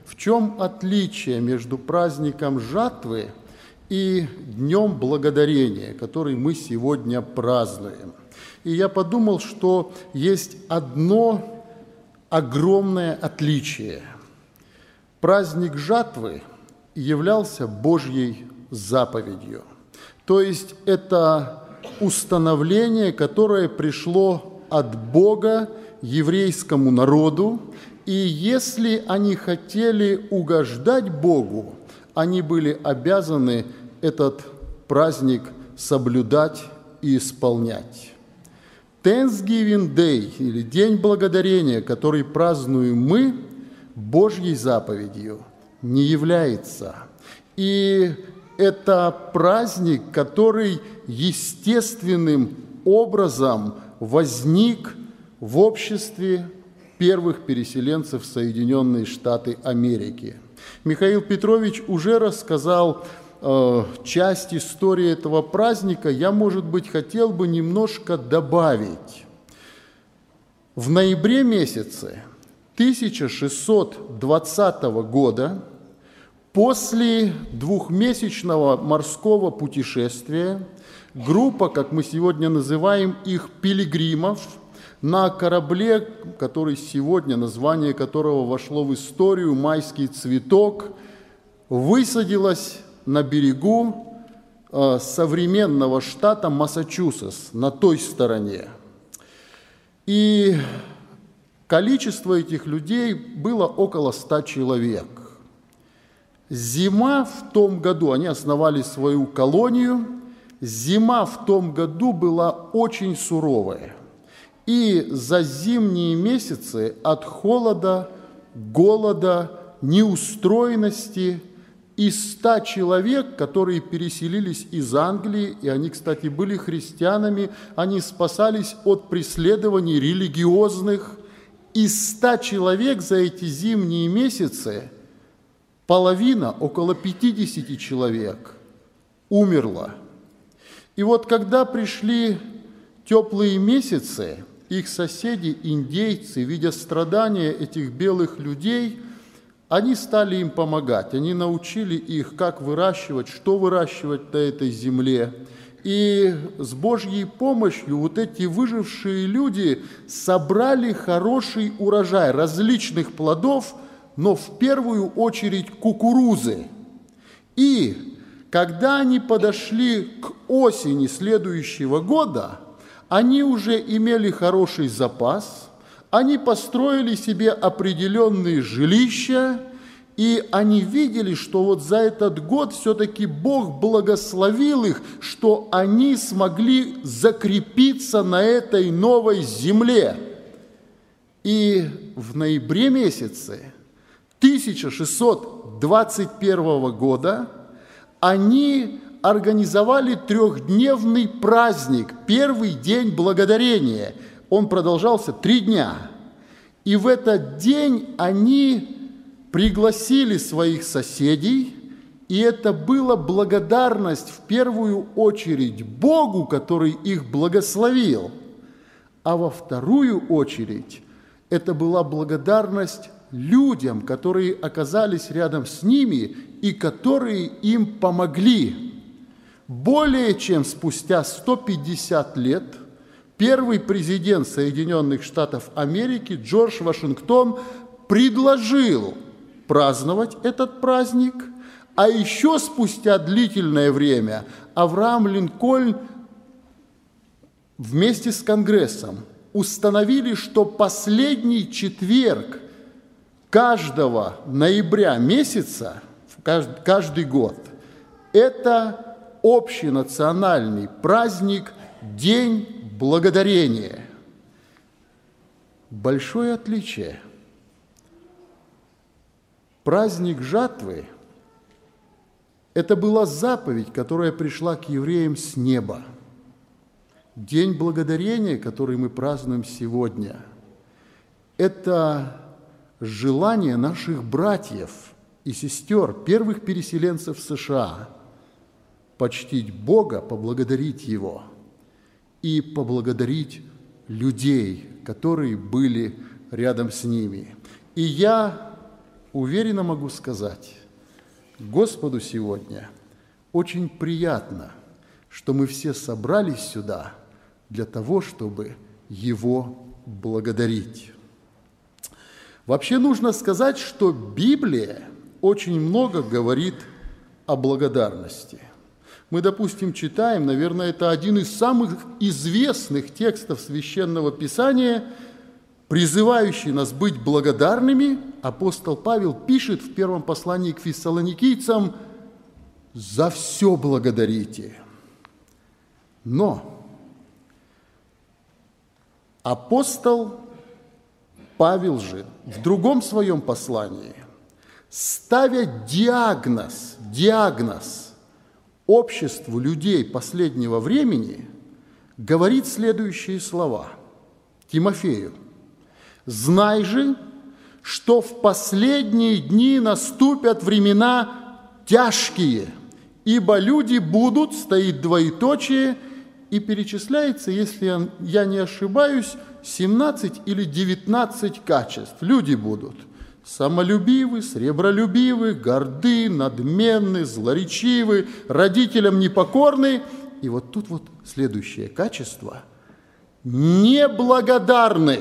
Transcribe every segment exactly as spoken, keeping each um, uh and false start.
В чем отличие между праздником жатвы и Днем Благодарения, который мы сегодня празднуем? И я подумал, что есть одно огромное отличие. Праздник жатвы являлся Божьей заповедью. То есть это установление, которое пришло от Бога еврейскому народу, и если они хотели угождать Богу, они были обязаны этот праздник соблюдать и исполнять. Thanksgiving Day, или День Благодарения, который празднуем мы, Божьей заповедью не является. И это праздник, который естественным образом возник в обществе первых переселенцев в Соединенные Штаты Америки. Михаил Петрович уже рассказал э, часть истории этого праздника. Я, может быть, хотел бы немножко добавить. В ноябре месяце тысяча шестьсот двадцатого года, после двухмесячного морского путешествия, группа, как мы сегодня называем их, пилигримов, на корабле, который сегодня, название которого вошло в историю, «Майский цветок», высадилась на берегу э, современного штата Массачусетс, на той стороне. И количество этих людей было около ста человек. Зима в том году, они основали свою колонию, зима в том году была очень суровая. И за зимние месяцы от холода, голода, неустроенности из ста человек, которые переселились из Англии, и они, кстати, были христианами, они спасались от преследований религиозных, из ста человек за эти зимние месяцы половина, около пятидесяти человек, умерла. И вот когда пришли теплые месяцы, их соседи, индейцы, видя страдания этих белых людей, они стали им помогать. Они научили их, как выращивать, что выращивать на этой земле. И с Божьей помощью вот эти выжившие люди собрали хороший урожай различных плодов, но в первую очередь кукурузы. И когда они подошли к осени следующего года, они уже имели хороший запас, они построили себе определенные жилища, и они видели, что вот за этот год все-таки Бог благословил их, что они смогли закрепиться на этой новой земле. И в ноябре месяце тысяча шестьсот двадцать первого года они организовали трехдневный праздник, первый день благодарения. Он продолжался три дня. И в этот день они пригласили своих соседей, и это была благодарность в первую очередь Богу, который их благословил, а во вторую очередь это была благодарность людям, которые оказались рядом с ними и которые им помогли. Более чем спустя сто пятьдесят лет первый президент Соединенных Штатов Америки Джордж Вашингтон предложил праздновать этот праздник, а еще спустя длительное время Авраам Линкольн вместе с Конгрессом установили, что последний четверг каждого ноября месяца, каждый год, это общенациональный праздник День Благодарения. Большое отличие. Праздник жатвы – это была заповедь, которая пришла к евреям с неба. День Благодарения, который мы празднуем сегодня, это желание наших братьев и сестер, первых переселенцев в США, почтить Бога, поблагодарить Его и поблагодарить людей, которые были рядом с ними. И я уверенно могу сказать, Господу сегодня очень приятно, что мы все собрались сюда для того, чтобы Его благодарить. Вообще нужно сказать, что Библия очень много говорит о благодарности. Мы, допустим, читаем, наверное, это один из самых известных текстов Священного Писания, призывающий нас быть благодарными. Апостол Павел пишет в первом послании к фессалоникийцам: «За все благодарите». Но апостол Павел же в другом своем послании, ставя диагноз, диагноз обществу людей последнего времени, говорит следующие слова Тимофею: «Знай же, что в последние дни наступят времена тяжкие, ибо люди будут», стоит двоеточие, и перечисляется, если я не ошибаюсь, семнадцать или девятнадцать качеств. Люди будут самолюбивы, сребролюбивы, горды, надменны, злоречивы, родителям непокорны. И вот тут вот следующее качество – неблагодарны.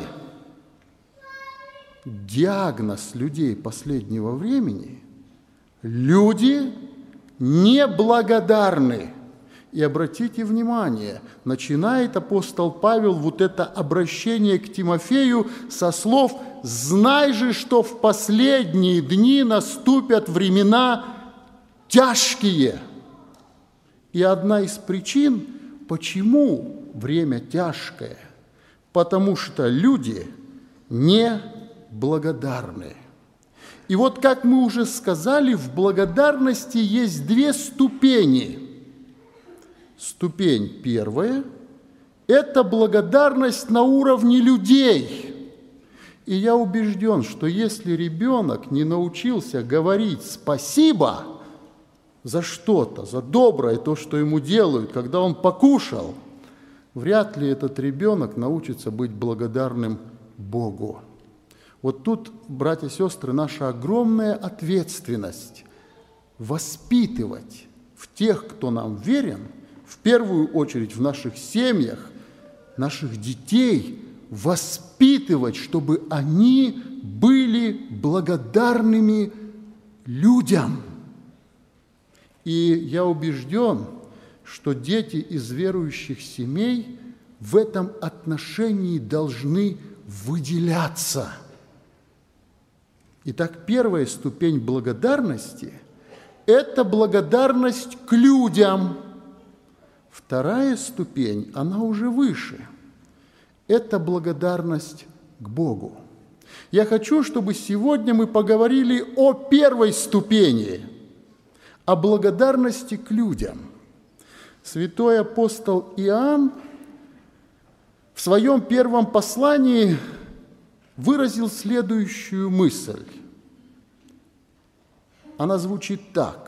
Диагноз людей последнего времени – люди неблагодарны. И обратите внимание, начинает апостол Павел вот это обращение к Тимофею со слов: «Знай же, что в последние дни наступят времена тяжкие». И одна из причин, почему время тяжкое, потому что люди неблагодарны. И вот, как мы уже сказали, в благодарности есть две ступени. Ступень первая – это благодарность на уровне людей. И я убежден, что если ребенок не научился говорить «спасибо» за что-то, за доброе, то, что ему делают, когда он покушал, вряд ли этот ребенок научится быть благодарным Богу. Вот тут, братья и сестры, наша огромная ответственность – воспитывать в тех, кто нам верен, в первую очередь в наших семьях, наших детей, воспитывать, чтобы они были благодарными людям. И я убежден, что дети из верующих семей в этом отношении должны выделяться. Итак, первая ступень благодарности – это благодарность к людям. Вторая ступень, она уже выше. Это благодарность к Богу. Я хочу, чтобы сегодня мы поговорили о первой ступени, о благодарности к людям. Святой апостол Иоанн в своем первом послании выразил следующую мысль. Она звучит так: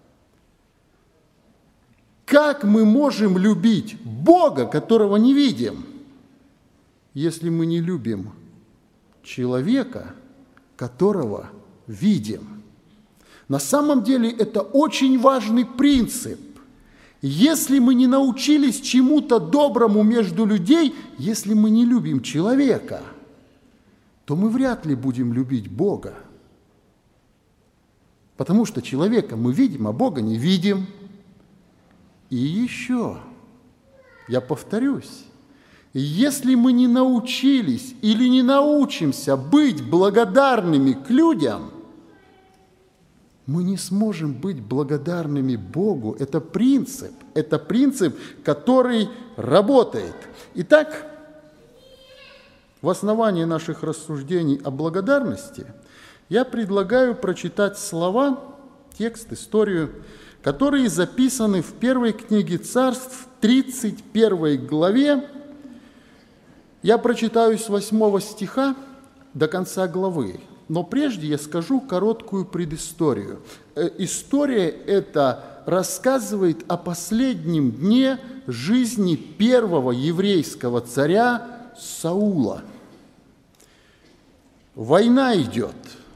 как мы можем любить Бога, которого не видим, если мы не любим человека, которого видим? На самом деле это очень важный принцип. Если мы не научились чему-то доброму между людей, если мы не любим человека, то мы вряд ли будем любить Бога. Потому что человека мы видим, а Бога не видим. И еще, я повторюсь, если мы не научились или не научимся быть благодарными к людям, мы не сможем быть благодарными Богу. Это принцип, это принцип, который работает. Итак, в основании наших рассуждений о благодарности я предлагаю прочитать слова, текст, историю, которые записаны в первой книге Царств, тридцать первой главе. Я прочитаю с восьмого стиха до конца главы, но прежде я скажу короткую предысторию. История эта рассказывает о последнем дне жизни первого еврейского царя Саула. Война идет,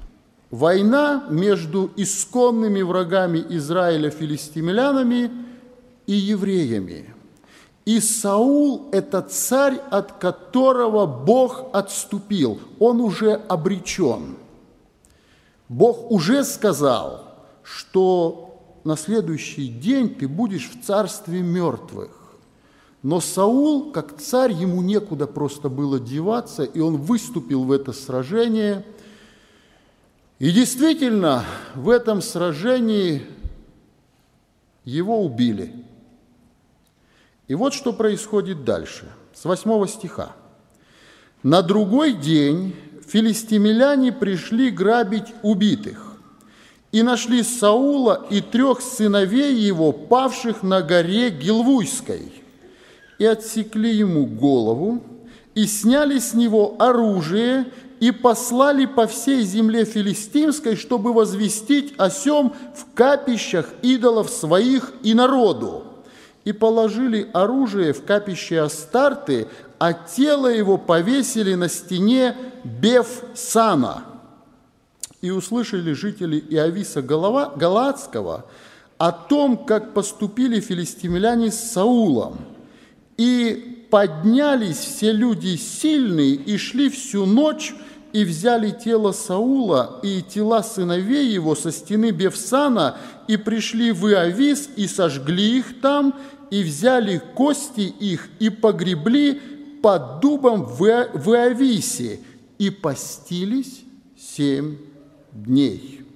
война между исконными врагами Израиля, филистимлянами и евреями. И Саул – это царь, от которого Бог отступил. Он уже обречен. Бог уже сказал, что на следующий день ты будешь в царстве мертвых. Но Саул, как царь, ему некуда просто было деваться, и он выступил в это сражение. И действительно, в этом сражении его убили. И вот что происходит дальше, с восьмого стиха. «На другой день филистимляне пришли грабить убитых, и нашли Саула и трех сыновей его, павших на горе Гилвуйской, и отсекли ему голову, и сняли с него оружие, и послали по всей земле филистимской, чтобы возвестить о сем в капищах идолов своих и народу. И положили оружие в капище Астарты, а тело его повесили на стене Бефсана. И услышали жители Иависа Галаадского о том, как поступили филистимляне с Саулом. И поднялись все люди сильные и шли всю ночь, и взяли тело Саула и тела сыновей его со стены Бефсана, и пришли в Иавис, и сожгли их там, и взяли кости их, и погребли под дубом в Иависе, и постились семь дней».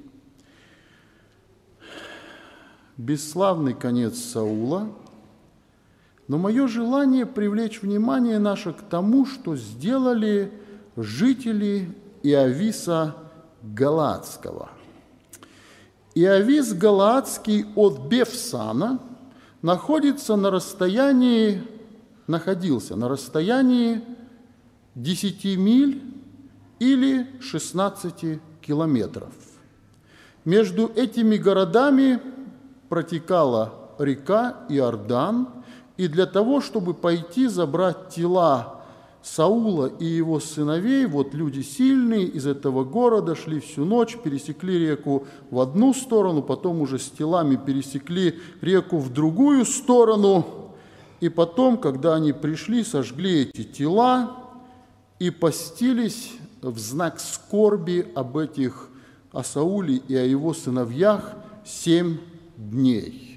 Бесславный конец Саула, но мое желание привлечь внимание наше к тому, что сделали жители Иависа Галаадского. Иавис Галаадский от Бефсана находится на расстоянии, находился на расстоянии десяти миль или шестнадцати километров. Между этими городами протекала река Иордан, и для того, чтобы пойти забрать тела Саула и его сыновей, вот люди сильные из этого города шли всю ночь, пересекли реку в одну сторону, потом уже с телами пересекли реку в другую сторону, и потом, когда они пришли, сожгли эти тела и постились в знак скорби об этих, о Сауле и о его сыновьях семь дней.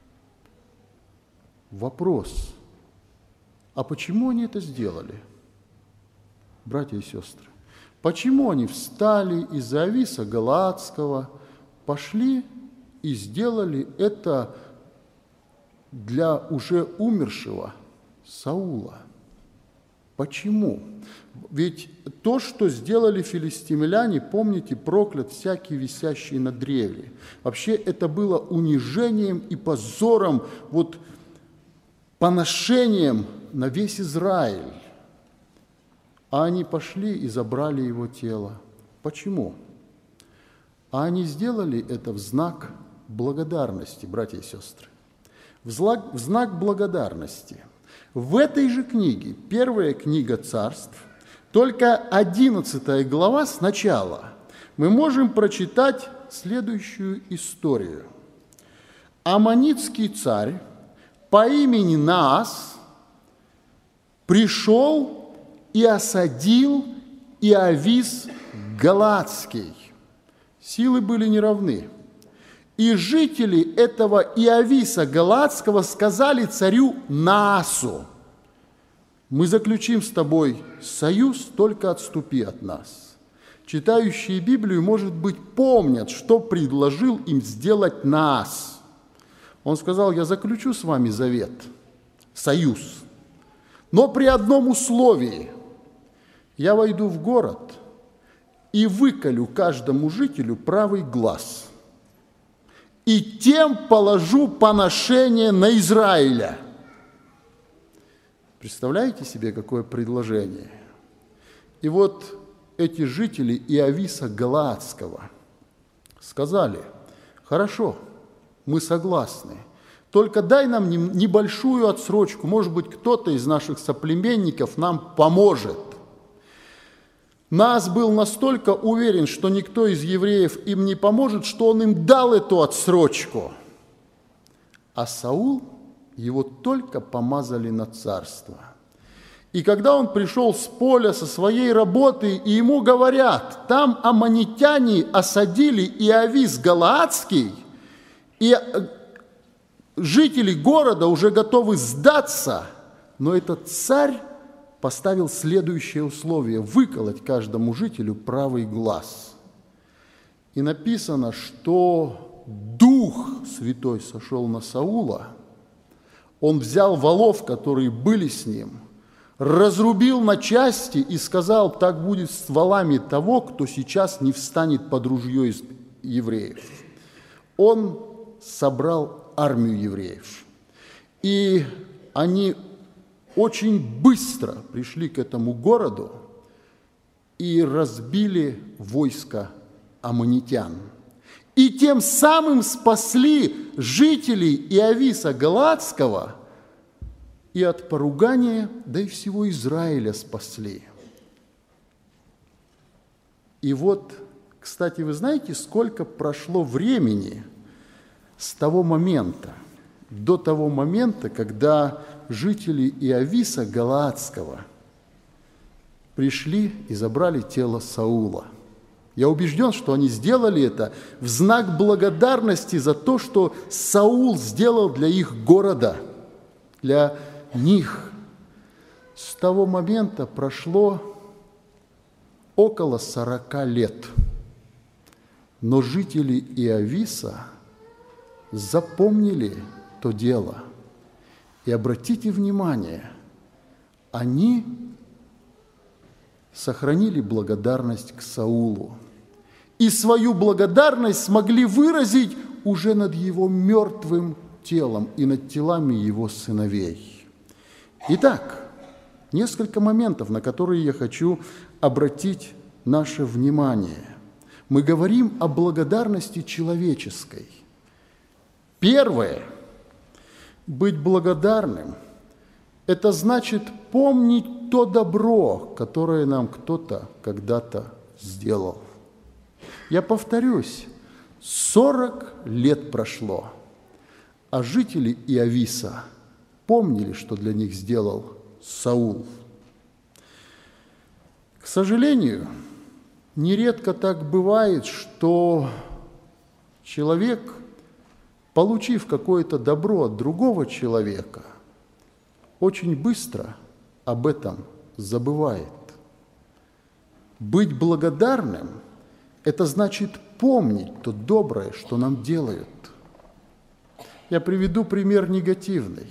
Вопрос: а почему они это сделали? Братья и сестры, почему они встали из Иависа Галаадского, пошли и сделали это для уже умершего Саула? Почему? Ведь то, что сделали филистимляне, помните, проклят всякий висящий на древе. Вообще это было унижением и позором, вот поношением на весь Израиль. А они пошли и забрали его тело. Почему? А они сделали это в знак благодарности, братья и сестры. В знак, в знак благодарности. В этой же книге, первая книга Царств, только одиннадцатая глава сначала, мы можем прочитать следующую историю. Аммонитский царь по имени Наас пришел и осадил Иавис Галаадский. Силы были неравны. И жители этого Иависа Галаадского сказали царю Наасу: «Мы заключим с тобой союз, только отступи от нас». Читающие Библию, может быть, помнят, что предложил им сделать Наас. Он сказал: «Я заключу с вами завет, союз, но при одном условии. Я войду в город и выколю каждому жителю правый глаз, и тем положу поношение на Израиля». Представляете себе, какое предложение? И вот эти жители Иависа Галаадского сказали: «Хорошо, мы согласны, только дай нам небольшую отсрочку, может быть, кто-то из наших соплеменников нам поможет». Нас был настолько уверен, что никто из евреев им не поможет, что он им дал эту отсрочку. А Саул, его только помазали на царство. И когда он пришел с поля со своей работы, и ему говорят, там аммонитяне осадили Иовис Галаадский, и жители города уже готовы сдаться, но этот царь поставил следующее условие – выколоть каждому жителю правый глаз. И написано, что Дух Святой сошел на Саула, он взял волов, которые были с ним, разрубил на части и сказал, так будет с волами того, кто сейчас не встанет под ружье из евреев. Он собрал армию евреев, и они очень быстро пришли к этому городу и разбили войско аммонитян. И тем самым спасли жителей Иовиса Галаадского и от поругания, да и всего Израиля спасли. И вот, кстати, вы знаете, сколько прошло времени с того момента, до того момента, когда жители Иовиса Галаадского пришли и забрали тело Саула. Я убежден, что они сделали это в знак благодарности за то, что Саул сделал для их города, для них. С того момента прошло около сорока лет, но жители Иовиса запомнили то дело. И обратите внимание, они сохранили благодарность к Саулу. И свою благодарность смогли выразить уже над его мертвым телом и над телами его сыновей. Итак, несколько моментов, на которые я хочу обратить наше внимание. Мы говорим о благодарности человеческой. Первое. Быть благодарным – это значит помнить то добро, которое нам кто-то когда-то сделал. Я повторюсь, сорок лет прошло, а жители Иовиса помнили, что для них сделал Саул. К сожалению, нередко так бывает, что человек, получив какое-то добро от другого человека, очень быстро об этом забывает. Быть благодарным – это значит помнить то доброе, что нам делают. Я приведу пример негативный.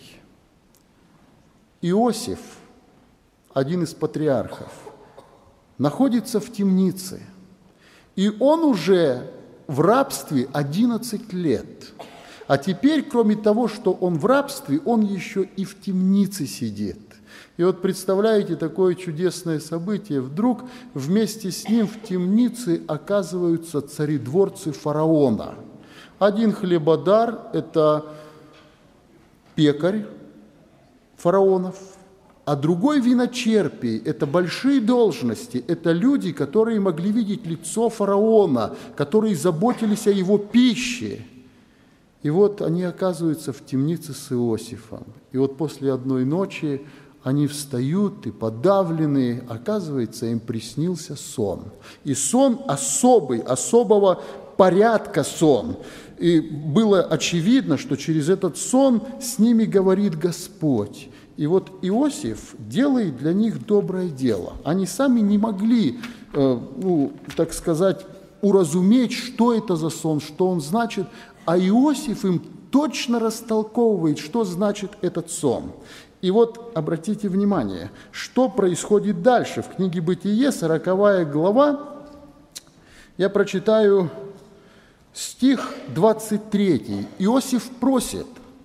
Иосиф, один из патриархов, находится в темнице, и он уже в рабстве одиннадцать лет. А теперь, кроме того, что он в рабстве, он еще и в темнице сидит. И вот представляете такое чудесное событие. Вдруг вместе с ним в темнице оказываются царедворцы фараона. Один хлебодар – это пекарь фараонов, а другой виночерпий – это большие должности, это люди, которые могли видеть лицо фараона, которые заботились о его пище. И вот они оказываются в темнице с Иосифом. И вот после одной ночи они встают и подавленные, оказывается, им приснился сон. И сон особый, особого порядка сон. И было очевидно, что через этот сон с ними говорит Господь. И вот Иосиф делает для них доброе дело. Они сами не могли, э, ну, так сказать, уразуметь, что это за сон, что он значит, а Иосиф им точно растолковывает, что значит этот сон. И вот обратите внимание, что происходит дальше. В книге «Бытие», сороковая глава, я прочитаю стих двадцать третий. Иосиф просит: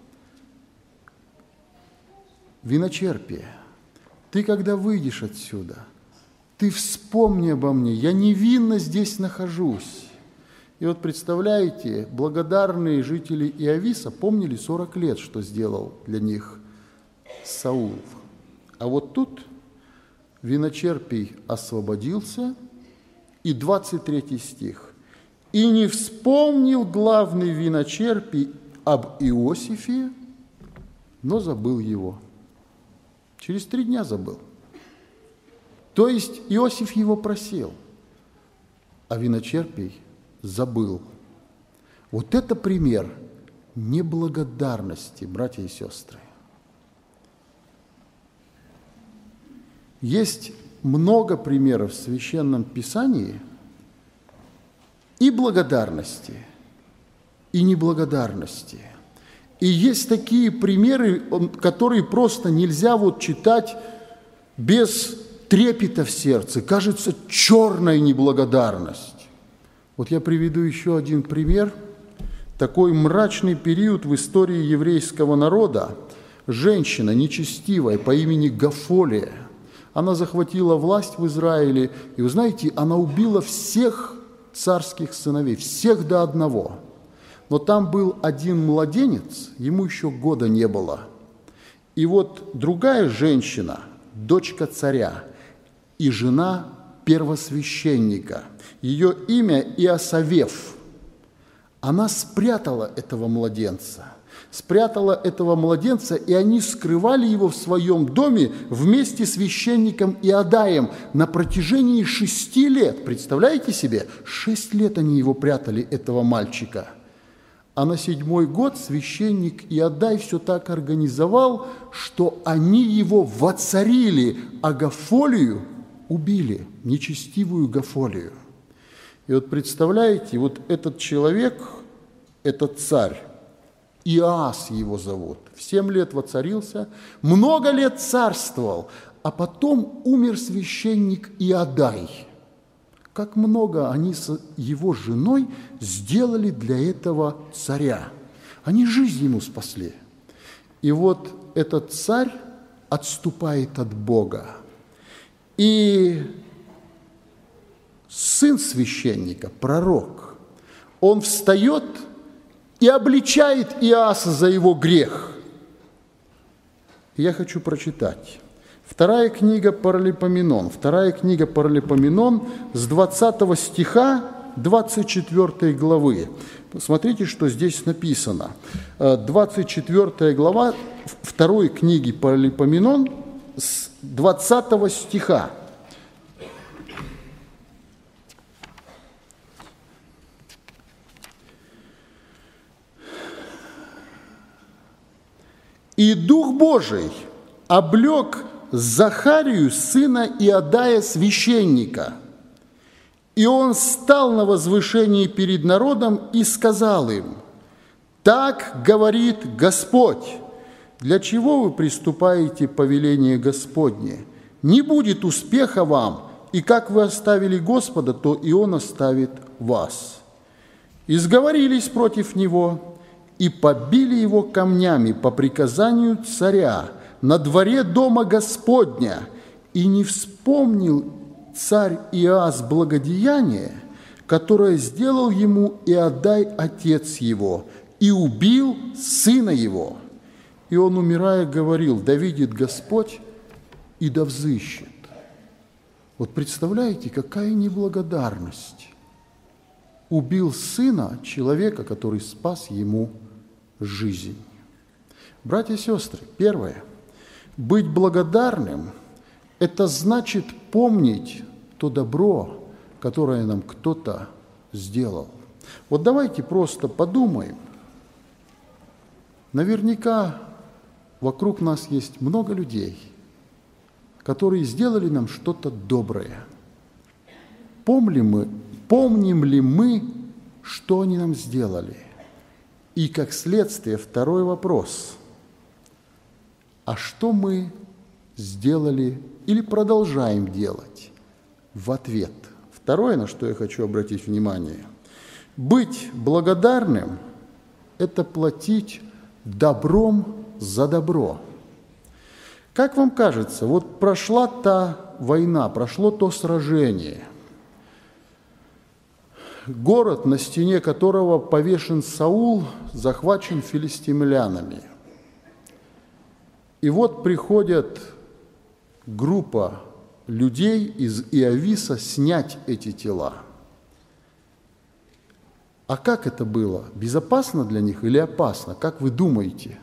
«Виночерпие, ты, когда выйдешь отсюда, ты вспомни обо мне, я невинно здесь нахожусь». И вот представляете, благодарные жители Иовиса помнили сорок лет, что сделал для них Саул. А вот тут виночерпий освободился, И двадцать третий стих. «И не вспомнил главный виночерпий об Иосифе, но забыл его». Через три дня забыл. То есть Иосиф его просил, а виночерпий забыл. Вот это пример неблагодарности, братья и сестры. Есть много примеров в Священном Писании и благодарности, и неблагодарности. И есть такие примеры, которые просто нельзя вот читать без трепета в сердце. Кажется, черная неблагодарность. Вот я приведу еще один пример. Такой мрачный период в истории еврейского народа. Женщина нечестивая по имени Гафолия. Она захватила власть в Израиле, и, вы знаете, она убила всех царских сыновей, всех до одного. Но там был один младенец, ему еще года не было. И вот другая женщина, дочка царя и жена первосвященника, ее имя Иосавеф, она спрятала этого младенца. Спрятала этого младенца, и они скрывали его в своем доме вместе с священником Иодаем на протяжении шести лет. Представляете себе? Шесть лет они его прятали, этого мальчика. А на седьмой год священник Иодай все так организовал, что они его воцарили, а Гафолию убили, нечестивую Гафолию. И вот представляете, вот этот человек, этот царь, Иоас его зовут, в семь лет воцарился, много лет царствовал, а потом умер священник Иодай. Как много они с его женой сделали для этого царя. Они жизнь ему спасли. И вот этот царь отступает от Бога. И сын священника, пророк, он встает и обличает Иоаса за его грех. Я хочу прочитать. Вторая книга Паралипоменон. Вторая книга Паралипоменон с двадцатого стиха двадцать четвёртой главы. Посмотрите, что здесь написано. двадцать четвёртая глава второй книги Паралипоменон с двадцатого стиха. «И Дух Божий облек Захарию, сына Иодая, священника, и он стал на возвышении перед народом и сказал им: так говорит Господь, для чего вы приступаете повеление Господне? Не будет успеха вам, и как вы оставили Господа, то и Он оставит вас». И сговорились против него, и побили его камнями по приказанию царя на дворе дома Господня, и не вспомнил царь Иоас благодеяние, которое сделал ему Иодай, отец его, и убил сына его. И он, умирая, говорил: да видит Господь, и да взыщет. Вот представляете, какая неблагодарность. Убил сына человека, который спас ему жизнь. Братья и сестры, первое. Быть благодарным – это значит помнить то добро, которое нам кто-то сделал. Вот давайте просто подумаем. Наверняка вокруг нас есть много людей, которые сделали нам что-то доброе. Помним мы, помним ли мы, что они нам сделали? И, как следствие, второй вопрос. А что мы сделали или продолжаем делать в ответ? Второе, на что я хочу обратить внимание. Быть благодарным – это платить добром за добро. Как вам кажется, вот прошла та война, прошло то сражение – город, на стене которого повешен Саул, захвачен филистимлянами. И вот приходит группа людей из Иовиса снять эти тела. А как это было? Безопасно для них или опасно? Как вы думаете?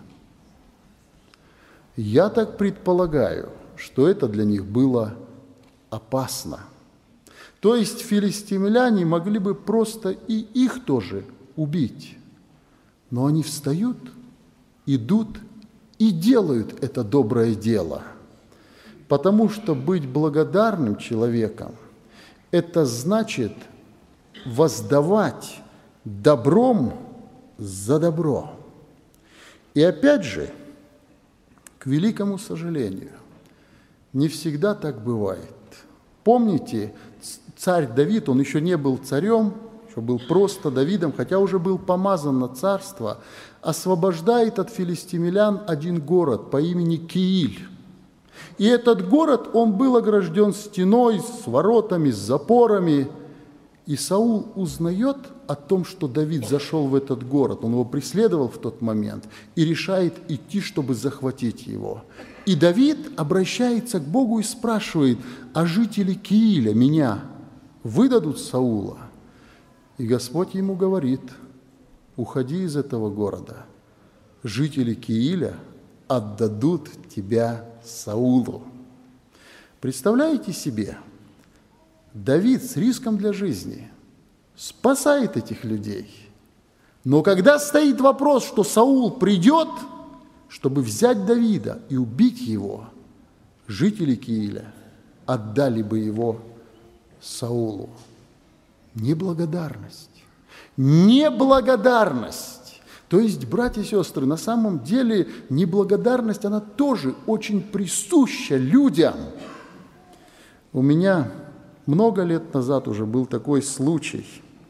Я так предполагаю, что это для них было опасно. То есть филистимляне могли бы просто и их тоже убить. Но они встают, идут и делают это доброе дело. Потому что быть благодарным человеком – это значит воздавать добром за добро. И опять же, к великому сожалению, не всегда так бывает. Помните, царь Давид, он еще не был царем, еще был просто Давидом, хотя уже был помазан на царство, освобождает от филистимлян один город по имени Кииль. И этот город, он был огражден стеной, с воротами, с запорами. И Саул узнает о том, что Давид зашел в этот город, он его преследовал в тот момент, и решает идти, чтобы захватить его. И Давид обращается к Богу и спрашивает: а жители Кииля меня выдадут Саула? И Господь ему говорит: уходи из этого города, жители Кииля отдадут тебя Саулу. Представляете себе, Давид с риском для жизни спасает этих людей. Но когда стоит вопрос, что Саул придет, чтобы взять Давида и убить его, жители Кииля отдали бы его Саулу. Неблагодарность. Неблагодарность. То есть, братья и сестры, на самом деле неблагодарность, она тоже очень присуща людям. У меня много лет назад уже был такой случай.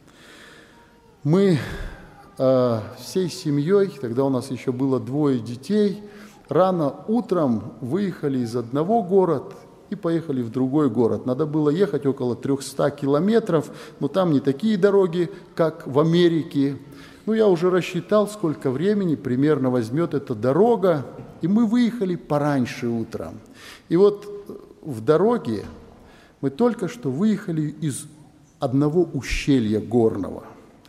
Мы э, всей семьей, тогда у нас еще было двое детей, рано утром выехали из одного города и поехали в другой город. Надо было ехать около триста километров, но там не такие дороги, как в Америке. Ну, я уже рассчитал, сколько времени примерно возьмет эта дорога, и мы выехали пораньше утром. И вот в дороге мы только что выехали из одного ущелья горного.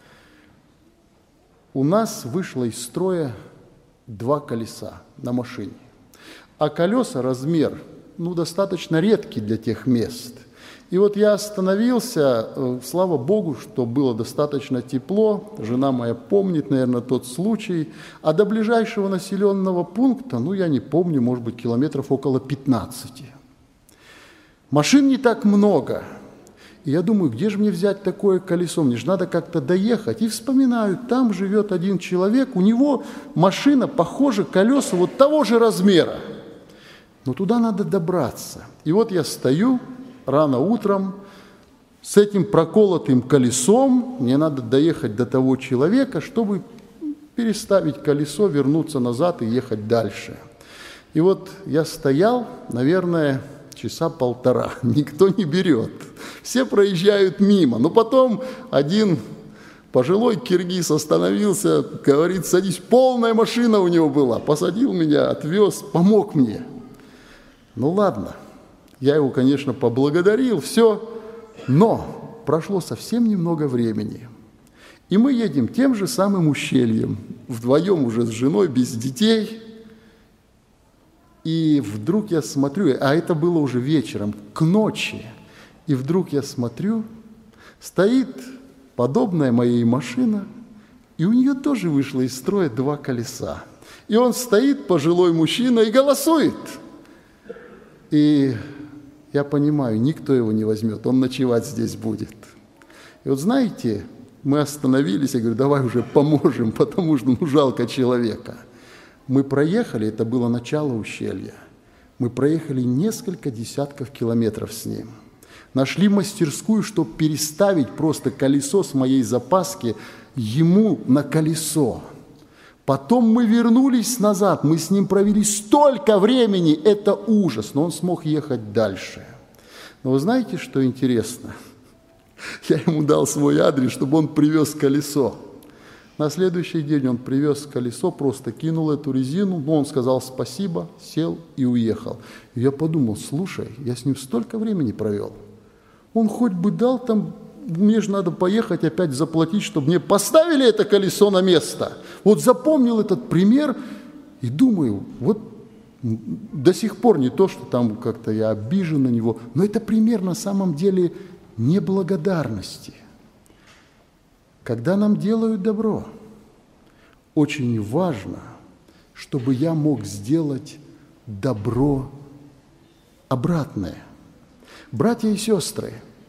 У нас вышло из строя два колеса на машине, а колеса размер, ну, достаточно редкий для тех мест. И вот я остановился, слава Богу, что было достаточно тепло, жена моя помнит, наверное, тот случай, а до ближайшего населенного пункта, ну, я не помню, может быть, километров около пятнадцати. Машин не так много. И я думаю, где же мне взять такое колесо? Мне же надо как-то доехать. И вспоминаю, там живет один человек, у него машина, похоже, колеса вот того же размера. Но туда надо добраться. И вот я стою рано утром с этим проколотым колесом. Мне надо доехать до того человека, чтобы переставить колесо, вернуться назад и ехать дальше. И вот я стоял, наверное, часа полтора. Никто не берет. Все проезжают мимо. Но потом один пожилой киргиз остановился, говорит: садись. Полная машина у него была. Посадил меня, отвез, помог мне. Ну ладно. Я его, конечно, поблагодарил, все. Но прошло совсем немного времени. И мы едем тем же самым ущельем. Вдвоем уже с женой, без детей. И вдруг я смотрю, а это было уже вечером, к ночи, и вдруг я смотрю, стоит подобная моей машина, и у нее тоже вышло из строя два колеса. И он стоит, пожилой мужчина, и голосует. И я понимаю, никто его не возьмет, он ночевать здесь будет. И вот знаете, мы остановились, я говорю: давай уже поможем, потому что ну, жалко человека. Мы проехали, это было начало ущелья, мы проехали несколько десятков километров с ним. Нашли мастерскую, чтобы переставить просто колесо с моей запаски ему на колесо. Потом мы вернулись назад, мы с ним провели столько времени, это ужас, но он смог ехать дальше. Но вы знаете, что интересно? Я ему дал свой адрес, чтобы он привез колесо. На следующий день он привез колесо, просто кинул эту резину, но он сказал спасибо, сел и уехал. И я подумал, слушай, я с ним столько времени провел. Он хоть бы дал там, мне же надо поехать опять заплатить, чтобы мне поставили это колесо на место. Вот запомнил этот пример и думаю, вот до сих пор не то, что там как-то я обижен на него, но это пример на самом деле неблагодарности. Когда нам делают добро, очень важно, чтобы я мог сделать добро обратное. Братья и сестры,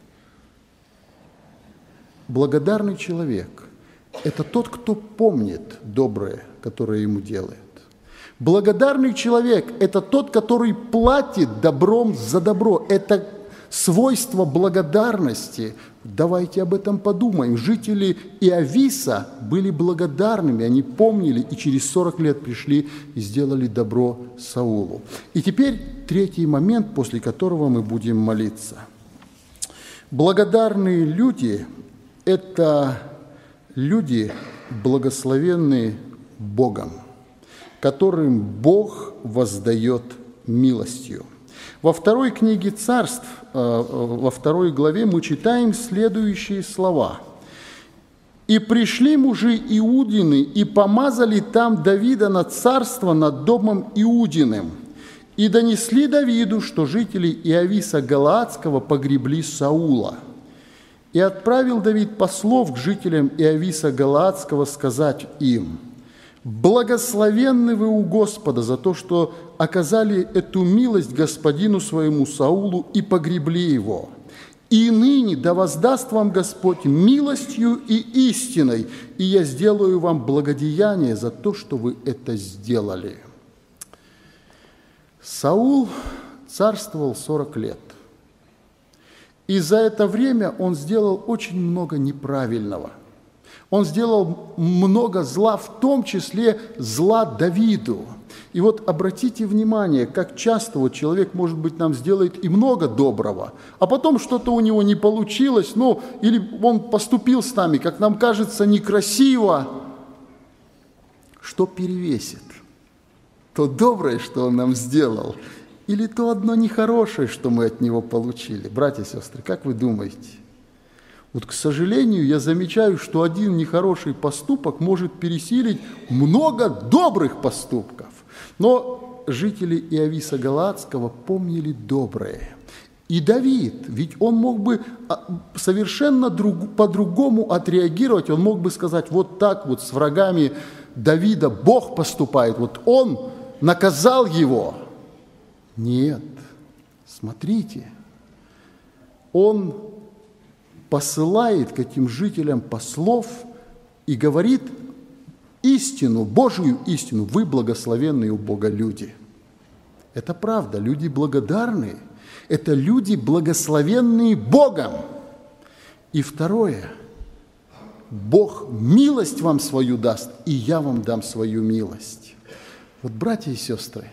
благодарный человек – это тот, кто помнит доброе, которое ему делает. Благодарный человек – это тот, который платит добром за добро. Это свойство благодарности. Давайте об этом подумаем. Жители Иависа были благодарными, они помнили и через сорок лет пришли и сделали добро Саулу. И теперь третий момент, после которого мы будем молиться. Благодарные люди – это люди, благословенные Богом, которым Бог воздает милостью. Во второй книге Царств, во второй главе мы читаем следующие слова. «И пришли мужи Иудины, и помазали там Давида на царство над домом Иудиным, и донесли Давиду, что жители Иависа Галаадского погребли Саула. И отправил Давид послов к жителям Иависа Галаадского сказать им: благословенны вы у Господа за то, что оказали эту милость господину своему Саулу и погребли его. И ныне да воздаст вам Господь милостью и истиной, и я сделаю вам благодеяние за то, что вы это сделали». Саул царствовал сорок лет. И за это время он сделал очень много неправильного. Он сделал много зла, в том числе зла Давиду. И вот обратите внимание, как часто вот человек, может быть, нам сделает и много доброго, а потом что-то у него не получилось, ну, или он поступил с нами, как нам кажется, некрасиво. Что перевесит? То доброе, что он нам сделал, или то одно нехорошее, что мы от него получили? Братья и сестры, как вы думаете? Вот, к сожалению, я замечаю, что один нехороший поступок может пересилить много добрых поступков. Но жители Иависа Галаадского помнили доброе. И Давид, ведь он мог бы совершенно друг, по-другому отреагировать, он мог бы сказать, вот так вот с врагами Давида Бог поступает, вот он наказал его. Нет, смотрите, он посылает к этим жителям послов и говорит истину, Божию истину: вы благословенные у Бога люди. Это правда, люди благодарные, это люди, благословенные Богом. И второе, Бог милость вам свою даст, и я вам дам свою милость. Вот, братья и сестры,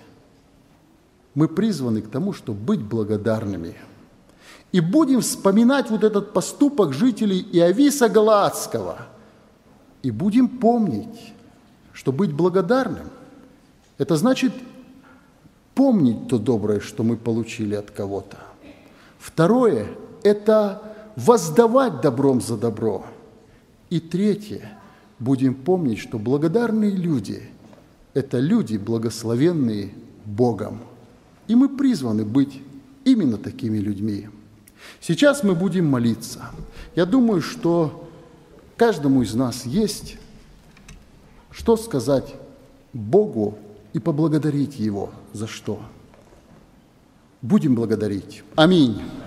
мы призваны к тому, чтобы быть благодарными. И будем вспоминать вот этот поступок жителей Иависа Галаадского. И будем помнить, что быть благодарным – это значит помнить то доброе, что мы получили от кого-то. Второе – это воздавать добром за добро. И третье – будем помнить, что благодарные люди – это люди, благословенные Богом. И мы призваны быть именно такими людьми. Сейчас мы будем молиться. Я думаю, что каждому из нас есть что сказать Богу и поблагодарить Его за что. Будем благодарить. Аминь.